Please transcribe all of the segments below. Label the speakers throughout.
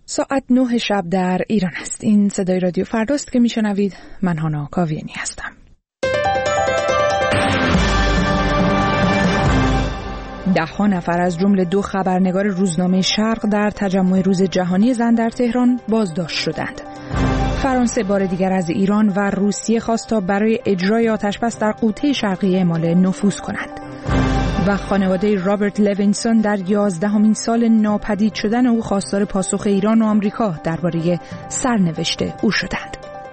Speaker 1: ساعت 9 شب در ایران است. این صدای رادیو فرداست که میشنوید. من هانا کاویانی هستم. 10 نفر از جمله 2 خبرنگار روزنامه شرق در تجمع روز جهانی زن در تهران بازداشت شدند. فرانسه بار دیگر از ایران و روسیه خواست تا برای اجرای آتشبس در غوطه شرقی اعمال نفوذ کنند. و خانواده رابرت لوینسون در 11مین سال ناپدید شدن او خواستار پاسخ ایران و آمریکا درباره سرنوشت او شدند.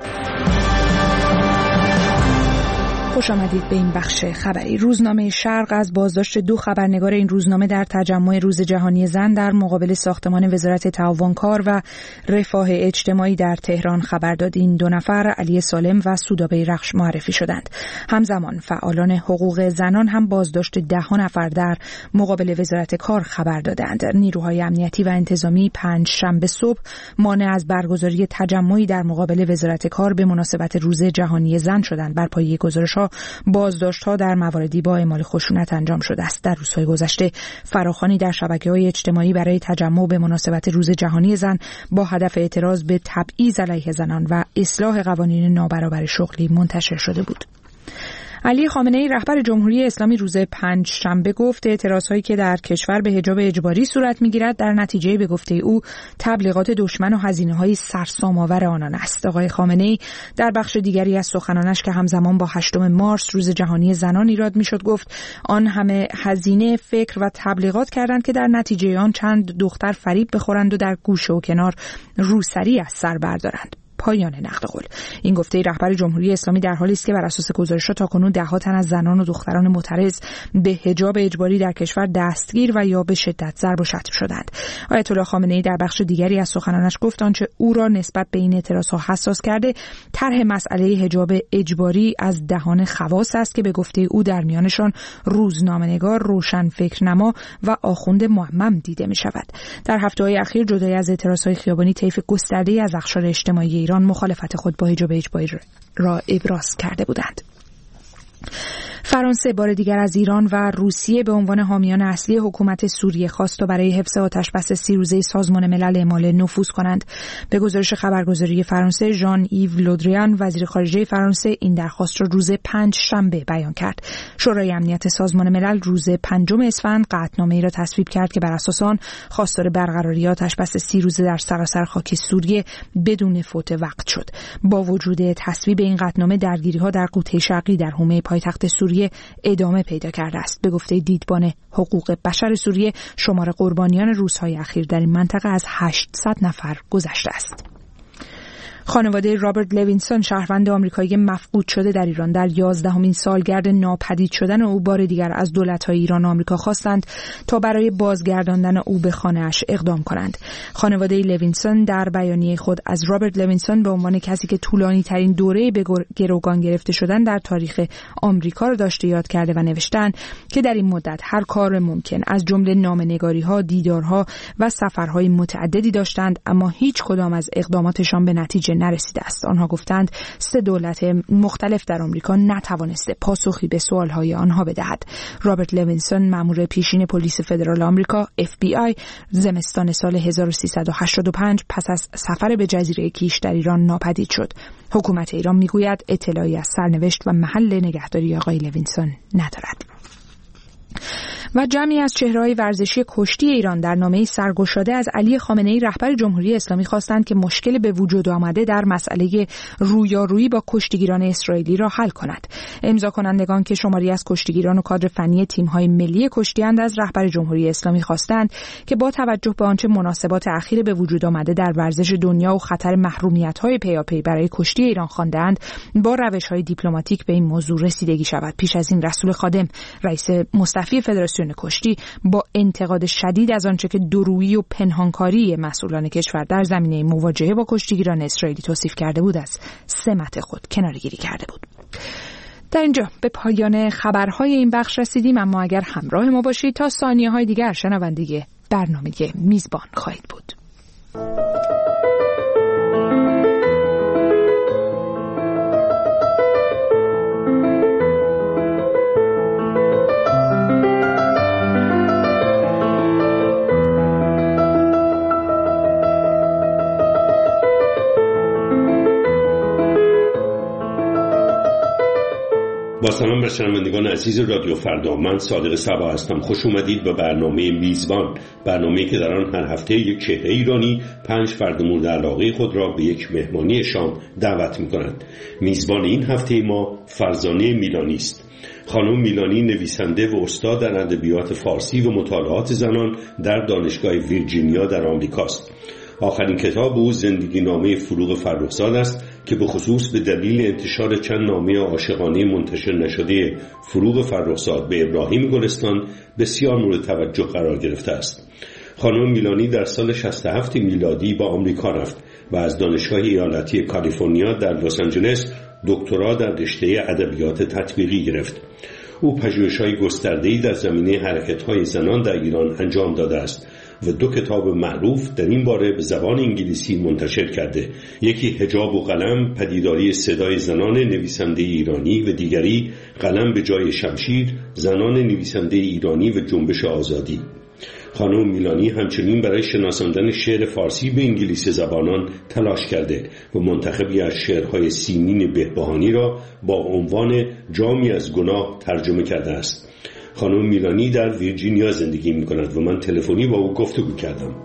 Speaker 1: خوش آمدید به این بخش خبری. روزنامه شرق از بازداشت 2 خبرنگار این روزنامه در تجمع روز جهانی زن در مقابل ساختمان وزارت تعاون کار و رفاه اجتماعی در تهران خبر داد. این 2 نفر علی سالم و سودابه رخش معرفی شدند. همزمان فعالان حقوق زنان هم بازداشت 10 نفر در مقابل وزارت کار خبر دادند. نیروهای امنیتی و انتظامی پنجشنبه صبح مانع از برگزاری تجمعی در مقابل وزارت کار به مناسبت روز جهانی زن شدند. بر پایه گزارش‌ها بازداشت‌ها در مواردی با اعمال خشونت انجام شده است. در روزهای گذشته فراخوانی در شبکه‌های اجتماعی برای تجمع به مناسبت روز جهانی زن با هدف اعتراض به تبعیض علیه زنان و اصلاح قوانین نابرابری شغلی منتشر شده بود. علی خامنه‌ای رهبر جمهوری اسلامی روز پنجشنبه گفت اعتراضهایی که در کشور به حجاب اجباری صورت می‌گیرد در نتیجه به گفته او تبلیغات دشمن و هزینه‌های سرسام‌آور آنان است. آقای خامنه‌ای در بخش دیگری از سخنانش که همزمان با 8 مارس روز جهانی زنان ایراد می‌شد گفت آن همه هزینه فکر و تبلیغات کردند که در نتیجه آن چند دختر فریب بخورند و در گوشه و کنار روسری از سر بردارند. پایان نقل قول. این گفته رهبر جمهوری اسلامی در حالی است که بر اساس گزارش‌ها تاکنون 10 تن از زنان و دختران معترض به حجاب اجباری در کشور دستگیر و یا به شدت ضرب و شتم شدند. آیت الله خامنه‌ای در بخش دیگری از سخنانش گفت آنچه او را نسبت به این اعتراضها حساس کرده طرح مسئله حجاب اجباری از دهان خواص است که به گفته او در میانشان روزنامه‌نگار، روشنفکرنما و آخوند معمم دیده می‌شود. در هفته‌های اخیر جدای از اعتراضهای خیابانی طیف گسترده‌ای از اقشار اجتماعی ایران مخالفت خود با حجاب اجباری را ابراز کرده بودند. فرانسه بار دیگر از ایران و روسیه به عنوان حامیان اصلی حکومت سوریه خواست تا برای حفظ آتشبس 30 روزه سازمان ملل اعمال نفوذ کنند. به گزارش خبرگزاری فرانسه ژان ایو لودریان وزیر خارجه فرانسه این درخواست را روز پنجشنبه بیان کرد. شورای امنیت سازمان ملل روز 5 اسفند قطعنامه‌ای را تصویب کرد که بر اساس آن خواستار برقراری آتشبس 30 روزه در سراسر خاک سوریه بدون فوت وقت شد. با وجود تصویب این قطعنامه درگیری‌ها در غوطه شرقی در حومه پایتخت سوریه ادامه پیدا کرده است. به گفته دیدبان حقوق بشر سوریه شمار قربانیان روزهای اخیر در این منطقه از 800 نفر گذشته است. خانواده رابرت لوینسون شهروند آمریکایی مفقود شده در ایران در 11مین سالگرد ناپدید شدن او بار دیگر از دولت‌های ایران و آمریکا خواستند تا برای بازگرداندن او به خانه‌اش اقدام کنند. خانواده لوینسون در بیانیه خود از رابرت لوینسون به عنوان کسی که طولانی‌ترین دوره به گروگان گرفته شدن در تاریخ آمریکا را داشته یاد کرده و نوشتند که در این مدت هر کار ممکن از جمله نامه‌نگاری‌ها، دیدارها و سفرهای متعددی داشتند اما هیچ کدام از اقداماتشان به نتیجه نرسیده است. آنها گفتند 3 دولت مختلف در آمریکا نتوانسته پاسخی به سوالهای آنها بدهد. رابرت لوینسون مأمور پیشین پلیس فدرال آمریکا FBI زمستان سال 1385 پس از سفر به جزیره کیش در ایران ناپدید شد. حکومت ایران میگوید اطلاعی از سرنوشت و محل نگهداری آقای لوینسون ندارد. و جمعی از چهره‌های ورزشی کشتی ایران در نامه‌ای سرگشاده از علی خامنه‌ای رهبر جمهوری اسلامی خواستند که مشکل به وجود آمده در مسئله رویارویی با کشتیگیران اسرائیلی را حل کند. امضا کنندگان که شماری از کشتیگیران و کادر فنی تیم‌های ملی کشتی‌اند از رهبر جمهوری اسلامی خواستند که با توجه به آنچه مناسبات اخیر به وجود آمده در ورزش دنیا و خطر محرومیت‌های پیاپی برای کشتی ایران خواندند با روش‌های دیپلماتیک به این موضوع رسیدگی شود. پیش از این رسول خادم رئیس مستعفی فدراسیون کشتی با انتقاد شدید از آنچه که دورویی و پنهانکاری مسئولان کشور در زمینه مواجهه با کشتیگیران اسرائیلی توصیف کرده بود از سمت خود کناره‌گیری کرده بود. در اینجا به پایان خبرهای این بخش رسیدیم، اما اگر همراه ما باشید تا ثانیه‌های دیگر شنونده برنامه میزبان خواهید بود.
Speaker 2: با سلام بر شنوندگان عزیز رادیو فردا، من صادق صبا هستم. خوش اومدید به برنامه میزبان، برنامه‌ای که در آن هر هفته یک چهره ایرانی 5 فرد مورد علاقه خود را به یک مهمانی شام دعوت می‌کنند. میزبان این هفته ما فرزانه میلانی است. خانم میلانی نویسنده و استاد در ادبیات فارسی و مطالعات زنان در دانشگاه ویرجینیا در آمریکاست. آخرین کتاب او زندگی نامه فروغ فرخزاد است که به خصوص به دلیل انتشار چند نامه عاشقانه منتشر نشده فروغ فرخزاد به ابراهیم گلستان بسیار مورد توجه قرار گرفته است. خانم میلانی در سال 67 میلادی با آمریکا رفت و از دانشگاه ایالتی کالیفرنیا در لس آنجلس دکترا در رشته ادبیات تطبیقی گرفت. او پژوهش‌های گسترده‌ای در زمینه حرکت‌های زنان در ایران انجام داده است و 2 کتاب معروف در این باره به زبان انگلیسی منتشر کرده. یکی حجاب و قلم، پدیداری صدای زنان نویسنده ایرانی و دیگری قلم به جای شمشیر، زنان نویسنده ایرانی و جنبش آزادی. خانم میلانی همچنین برای شناساندن شعر فارسی به انگلیسی زبانان تلاش کرده و منتخبی از شعرهای سیمین بهبهانی را با عنوان جامی از گناه ترجمه کرده است. خانم میلانی در ویرجینیا زندگی می کند و من تلفنی با او گفتگو کردم.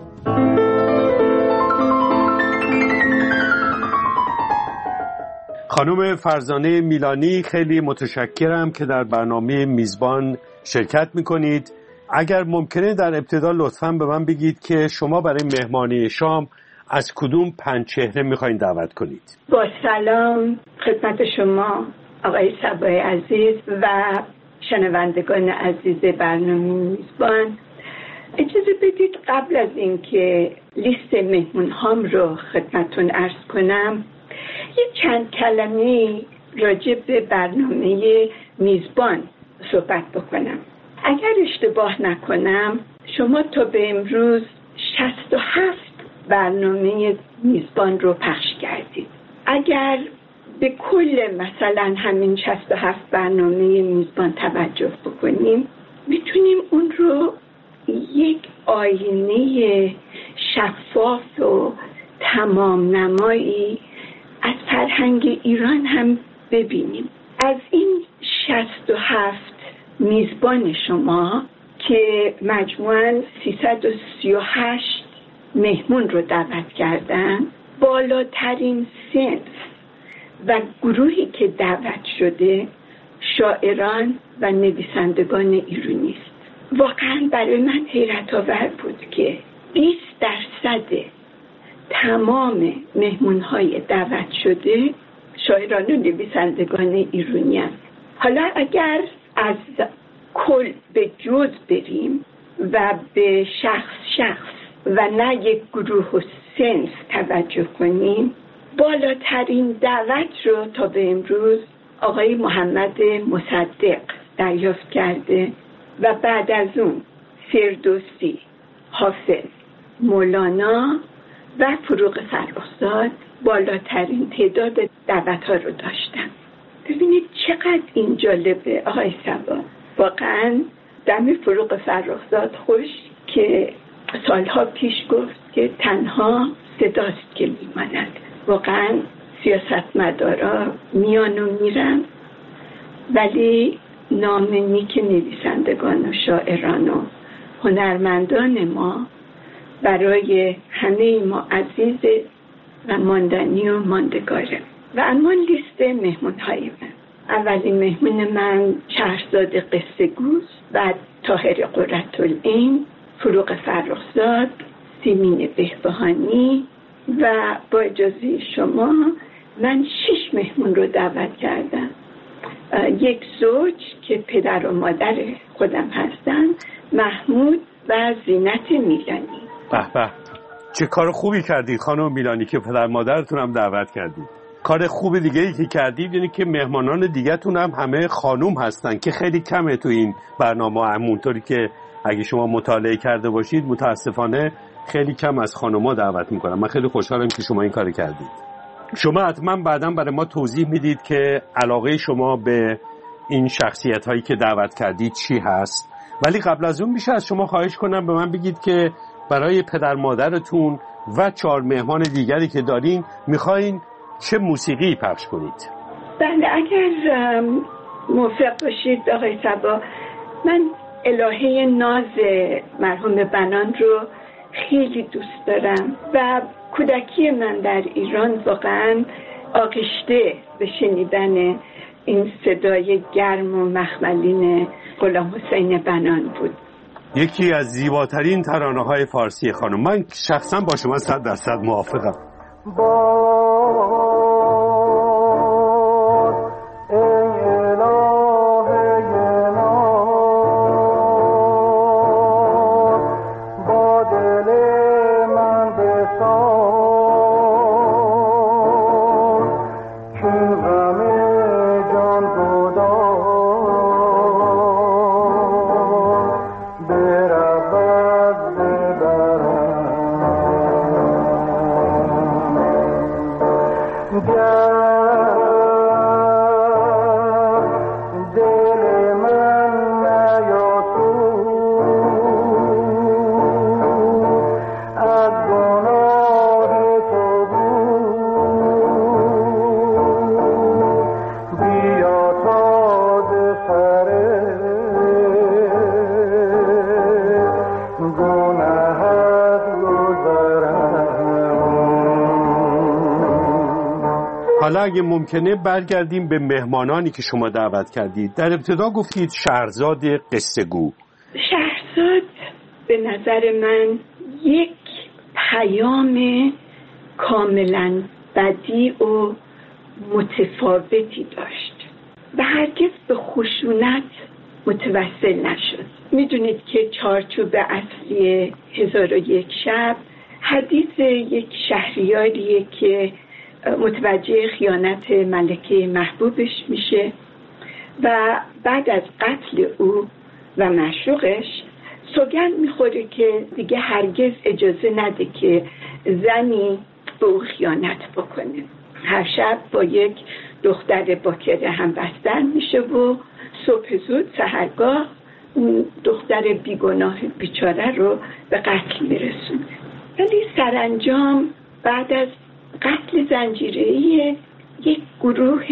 Speaker 2: خانم فرزانه میلانی، خیلی متشکرم که در برنامه میزبان شرکت می کنید. اگر ممکنه در ابتدا لطفاً به من بگید که شما برای مهمانی شام از کدوم 5 چهره میخواین دعوت کنید؟
Speaker 3: با سلام خدمت شما آقای صبای عزیز و شنوندگان عزیز برنامه میزبان. اجازه بدید قبل از اینکه لیست مهمون‌هام رو خدمتتون عرض کنم یک چند کلمه راجع به برنامه میزبان صحبت بکنم. اگر اشتباه نکنم شما تا به امروز 67 برنامه میزبان رو پخش کردید. اگر به کل مثلا همین 67 برنامه میزبان توجه بکنیم میتونیم اون رو یک آینه شفاف و تمام نمایی از فرهنگ ایران هم ببینیم. از این 67 میزبان شما که مجموعاً 338 مهمون رو دعوت کردن، بالاترین صنف و گروهی که دعوت شده شاعران و نویسندگان ایرانی است. واقعاً برای من حیرت آور بود که 20% تمام مهمون‌های دعوت شده شاعران و نویسندگان ایرانی هستند. حالا اگر از کل به جز بریم و به شخص و نه یک گروه و صنف توجه کنیم، بالاترین دعوت رو تا به امروز آقای محمد مصدق دریافت کرده و بعد از اون فردوسی، حافظ، مولانا و فروغ فرخزاد بالاترین تعداد دعوت‌ها رو داشتن. ببینید چقدر این جالبه آقای صبا. واقعا دم فروغ فرخزاد خوش که سالها پیش گفت که تنها صداست که میماند. واقعا سیاستمدارا میان و میرن ولی نام نیک نویسندگان و شاعران و هنرمندان ما برای همه ما عزیز و ماندنی و ماندگاره. و اما لیست مهمون‌های من، اولین مهمون من شهرزاد قصه گوست، بعد طاهر قرةالعین، فروغ فرخزاد، سیمین بهبهانی و با اجازه شما من 6 مهمون رو دعوت کردم. یک زوج که پدر و مادر خودم هستن، محمود و زینت میلانی.
Speaker 2: به به، چه کار خوبی کردید خانم میلانی که پدر مادرتون هم دعوت کردید. کار خوب دیگه ای که کردید یعنی که مهمانان دیگه‌تون هم همه خانوم هستن که خیلی کمه تو این برنامه. همونطوری که اگه شما مطالعه کرده باشید متاسفانه خیلی کم از خانوما دعوت میکنن. من خیلی خوشحالم که شما این کار کردید. شما حتما بعداً برای ما توضیح میدید که علاقه شما به این شخصیت هایی که دعوت کردید چی هست، ولی قبل از اون میشه از شما خواهش کنم به من بگید که برای پدر مادرتون و 4 مهمان دیگری که دارین میخواین چه موسیقی پخش کنید؟
Speaker 3: بله، اگر موافق باشید آقای صبا، من الهه ناز مرحوم بنان رو خیلی دوست دارم و کودکی من در ایران واقعا آغشته به شنیدن این صدای گرم و مخملین غلام حسین بنان بود.
Speaker 2: یکی از زیباترین ترانه‌های فارسی خانم. من شخصا با شما 100% موافقم. حالا اگه ممکنه برگردیم به مهمانانی که شما دعوت کردید. در ابتدا گفتید شهرزاد قصه گو.
Speaker 3: شهرزاد به نظر من یک پیام کاملا بدیع و متفاوتی داشت و هرگز به خشونت متوسل نشد. میدونید که چارچوب اصلی 1001 شب حدیث یک شهریاریه که متوجه خیانت ملکه محبوبش میشه و بعد از قتل او و معشوقش سوگند میخوره که دیگه هرگز اجازه نده که زنی به او خیانت بکنه. هر شب با یک دختر باکره هم بستر میشه و صبح زود سحرگاه اون دختر بیگناه بیچاره رو به قتل میرسونه. ولی سرانجام بعد از قتل زنجیره‌ای یک گروه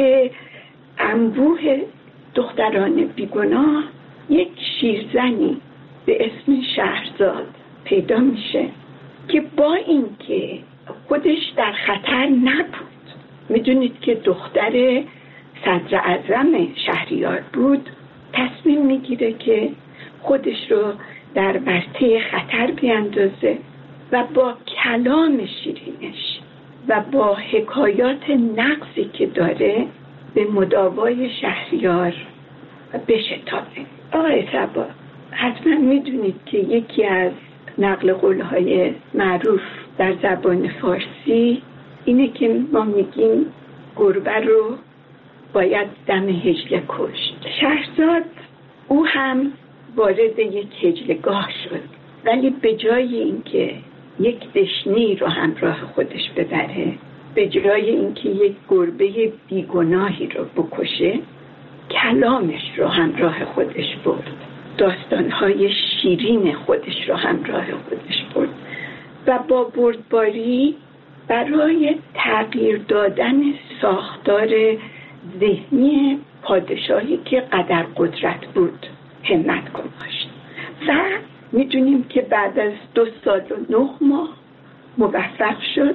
Speaker 3: انبوه دختران بیگناه یک شیرزنی به اسم شهرزاد پیدا میشه که با اینکه خودش در خطر نبود، میدونید که دختر صدر اعظم شهریار بود، تصمیم میگیره که خودش رو در ورطه خطر بیندازه و با کلام شیرینش و با حکایات نقصی که داره به مداوای شهریار بشتابه. آقای صبا، حتما میدونید که یکی از نقل قولهای معروف در زبان فارسی اینه که ما میگیم گربه رو باید دم هجله کشت. شهرزاد او هم وارد یک هجلگاه شد، ولی به جای اینکه یک دشنی رو همراه خودش ببره، به جای اینکه یک گربه بیگناهی رو بکشه، کلامش رو همراه خودش برد، داستانهای شیرین خودش رو همراه خودش برد و با بردباری برای تغییر دادن ساختار ذهنی پادشاهی که قدر قدرت بود همت گذاشت و میدونیم که بعد از 2 سال و 9 ماه موفق شد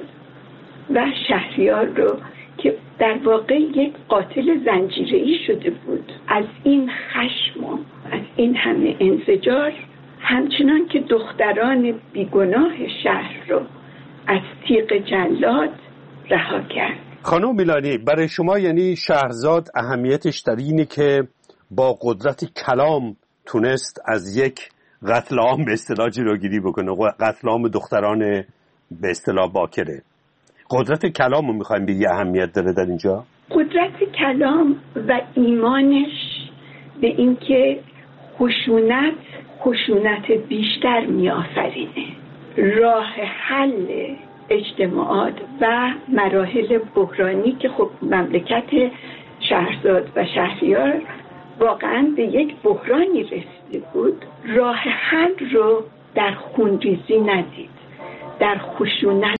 Speaker 3: و شهریار رو که در واقع یک قاتل زنجیره‌ای شده بود، از این خشم و از این همه انزجار، همچنان که دختران بیگناه شهر رو از تیغ جلاد رها کرد.
Speaker 2: خانم میلانی، برای شما یعنی شهرزاد اهمیتش در اینه که با قدرت کلام تونست از یک قتل عام به اصطلاح جلوگیری بکنه، قتل عام دختران به اصطلاح باکره. قدرت کلام رو میخوایم بگی اهمیت داره در اینجا؟
Speaker 3: قدرت کلام و ایمانش به اینکه خشونت بیشتر میآفرینه. راه حل اجتماعات و مراحل بحرانی که خب مملکت شهرزاد و شهریار واقعا به یک بحرانی رسیده بود، راه حل رو در خونریزی ندید، در خشونت